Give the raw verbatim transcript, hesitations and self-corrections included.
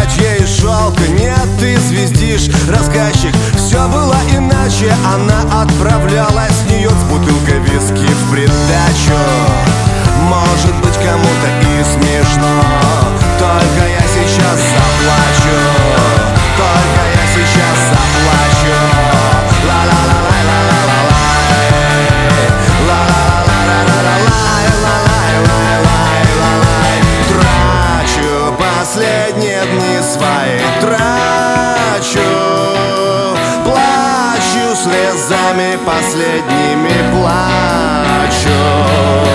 отдать ей шелка. Нет, ты звездишь, рассказчик, все было иначе. Она отправлялась в Нью-Йорк с бутылкой виски в придачу. Может быть, кому-то и смешно, только я сейчас заплачу. Только я сейчас заплачу. Трачу последние дни свои, трачу, плачу слезами последними, плачу.